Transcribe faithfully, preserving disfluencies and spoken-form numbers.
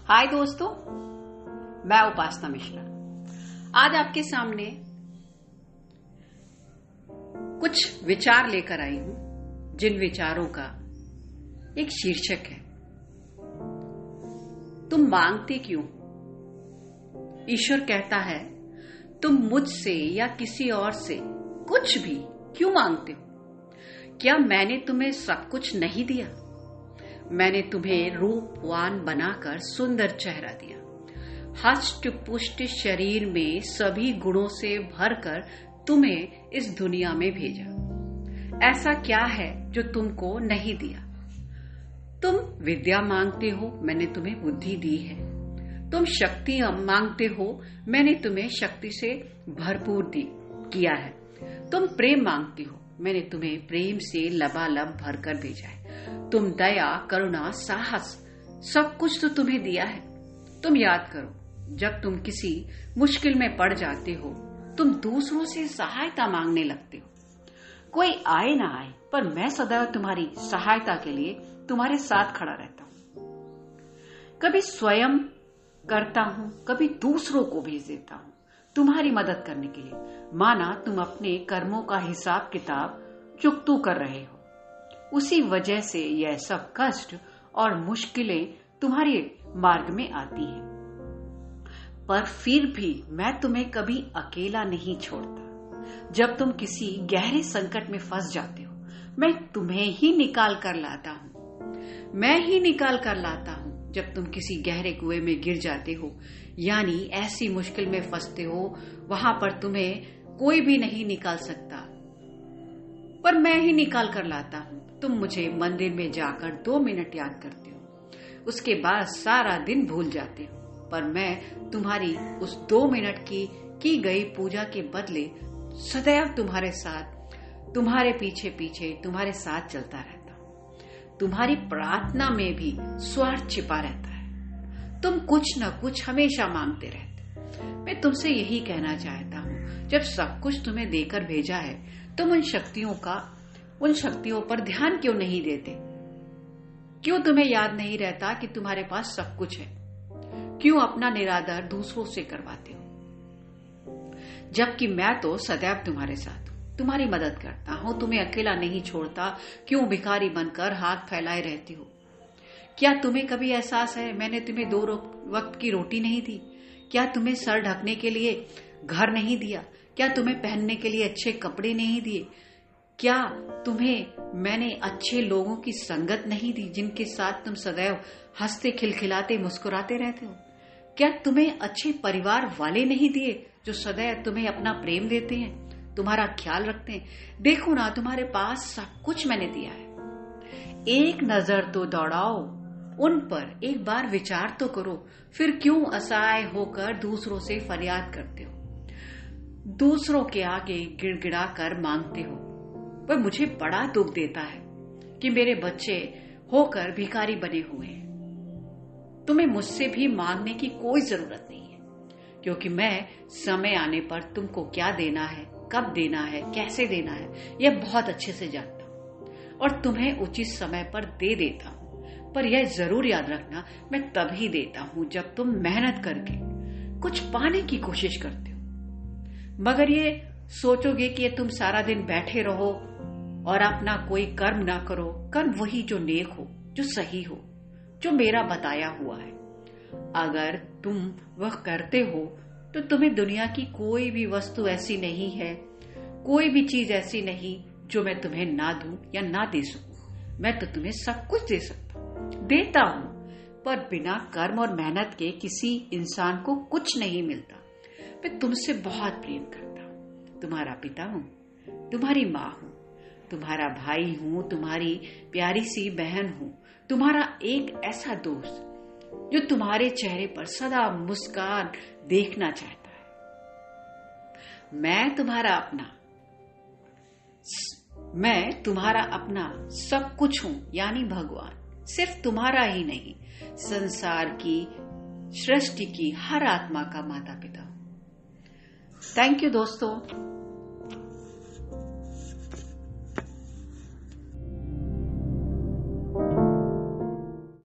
हाय दोस्तों, मैं उपासना मिश्रा आज आपके सामने कुछ विचार लेकर आई हूं, जिन विचारों का एक शीर्षक है, तुम मांगते क्यों। ईश्वर कहता है, तुम मुझसे या किसी और से कुछ भी क्यों मांगते हो। क्या मैंने तुम्हें सब कुछ नहीं दिया? मैंने तुम्हें रूपवान बनाकर सुंदर चेहरा दिया, हष्ट पुष्ट शरीर में सभी गुणों से भरकर तुम्हें इस दुनिया में भेजा। ऐसा क्या है जो तुमको नहीं दिया? तुम विद्या मांगते हो, मैंने तुम्हें बुद्धि दी है। तुम शक्ति मांगते हो, मैंने तुम्हें शक्ति से भरपूर दी किया है। तुम प्रेम मांगते हो, मैंने तुम्हें प्रेम से लबालब भरकर भेजा है। तुम दया, करुणा, साहस, सब कुछ तो तुम्हें दिया है। तुम याद करो, जब तुम किसी मुश्किल में पड़ जाते हो, तुम दूसरों से सहायता मांगने लगते हो। कोई आए ना आए, पर मैं सदैव तुम्हारी सहायता के लिए तुम्हारे साथ खड़ा रहता हूँ। कभी स्वयं करता हूँ, कभी दूसरों को भेज देता हूँ तुम्हारी मदद करने के लिए। माना तुम अपने कर्मों का हिसाब किताब चुकतू कर रहे हो, उसी वजह से यह सब कष्ट और मुश्किलें तुम्हारे मार्ग में आती हैं। पर फिर भी मैं तुम्हें कभी अकेला नहीं छोड़ता। जब तुम किसी गहरे संकट में फंस जाते हो, मैं तुम्हें ही निकाल कर लाता हूँ। मैं ही निकाल कर लाता हूँ। जब तुम किसी गहरे कुएं में गिर जाते हो, यानी ऐसी मुश्किल में फंसते हो, वहां पर तुम्हें कोई भी नहीं निकाल सकता, पर मैं ही निकाल कर लाता हूँ। तुम मुझे मंदिर में जाकर दो मिनट याद करते हो, उसके बाद सारा दिन भूल जाते हो, पर मैं तुम्हारी उस दो मिनट की की गई पूजा के बदले सदैव तुम्हारे साथ, तुम्हारे पीछे पीछे तुम्हारे साथ चलता रहता हूँ। तुम्हारी प्रार्थना में भी स्वार्थ छिपा रहता है। तुम कुछ न कुछ हमेशा मांगते रहते। मैं तुमसे यही कहना चाहता हूँ, जब सब कुछ तुम्हें देकर भेजा है, तुम उन शक्तियों का उन शक्तियों पर ध्यान क्यों नहीं देते? क्यों तुम्हें याद नहीं रहता कि तुम्हारे पास सब कुछ है? क्यों अपना निरादर दूसरों से करवाते हो, जबकि मैं तो सदैव तुम्हारे साथ हूं, तुम्हारी मदद करता हूं, तुम्हें अकेला नहीं छोड़ता। क्यों भिखारी बनकर हाथ फैलाए रहती हो? क्या तुम्हें कभी एहसास है, मैंने तुम्हें दो वक्त की रोटी नहीं दी? क्या तुम्हें सर ढकने के लिए घर नहीं दिया? क्या तुम्हें पहनने के लिए अच्छे कपड़े नहीं दिए? क्या तुम्हें मैंने अच्छे लोगों की संगत नहीं दी, जिनके साथ तुम सदैव हंसते खिलखिलाते मुस्कुराते रहते हो? क्या तुम्हें अच्छे परिवार वाले नहीं दिए, जो सदैव तुम्हें अपना प्रेम देते हैं, तुम्हारा ख्याल रखते हैं? देखो ना, तुम्हारे पास सब कुछ मैंने दिया है। एक नजर तो दौड़ाओ उन पर, एक बार विचार तो करो। फिर क्यों असहाय होकर दूसरों से फरियाद करते हो, दूसरों के आगे गिड़गिड़ा कर मांगते हो? पर मुझे बड़ा दुख देता है कि मेरे बच्चे होकर भिखारी बने हुए हैं। तुम्हें मुझसे भी मांगने की कोई जरूरत नहीं है, क्योंकि मैं समय आने पर तुमको क्या देना है, कब देना है, कैसे देना है, यह बहुत अच्छे से जानता हूँ, और तुम्हें उचित समय पर दे देता हूँ। पर यह जरूर याद रखना, मैं तभी देता हूँ जब तुम मेहनत करके कुछ पाने की कोशिश करते हो। मगर ये सोचोगे कि तुम सारा दिन बैठे रहो और अपना कोई कर्म ना करो। कर्म वही जो नेक हो, जो सही हो, जो मेरा बताया हुआ है। अगर तुम वह करते हो, तो तुम्हें दुनिया की कोई भी वस्तु ऐसी नहीं है, कोई भी चीज ऐसी नहीं जो मैं तुम्हें ना दूं या ना दे सकूं। मैं तो तुम्हें सब कुछ दे सकता हूं, देता हूं, पर बिना कर्म और मेहनत के किसी इंसान को कुछ नहीं मिलता। मैं तुमसे बहुत प्रेम करता हूं, तुम्हारा पिता हूं, तुम्हारी माँ हूं, तुम्हारा भाई हूं, तुम्हारी प्यारी सी बहन हूं, तुम्हारा एक ऐसा दोस्त जो तुम्हारे चेहरे पर सदा मुस्कान देखना चाहता है। मैं तुम्हारा अपना मैं तुम्हारा अपना सब कुछ हूं, यानी भगवान। सिर्फ तुम्हारा ही नहीं, संसार की, सृष्टि की हर आत्मा का माता पिता हूं। थैंक यू दोस्तों।